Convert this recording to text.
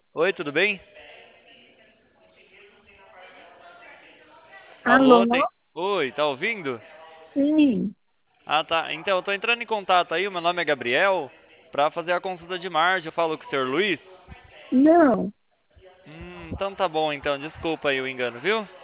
Oi, tudo bem? Alô? Alô, tem... Oi, tá ouvindo? Sim. Ah, tá. Então, eu tô entrando em contato aí, meu nome é Gabriel, pra fazer a consulta de margem. Eu falo com o senhor Luiz. Não. Então tá bom, então. Desculpa aí o engano, viu?